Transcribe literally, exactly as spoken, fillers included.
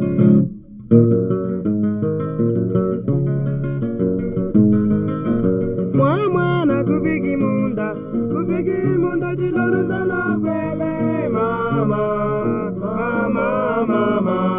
Mwana kubigi munda, kubigi munda jilolo sana kwebe mama, mama, mama.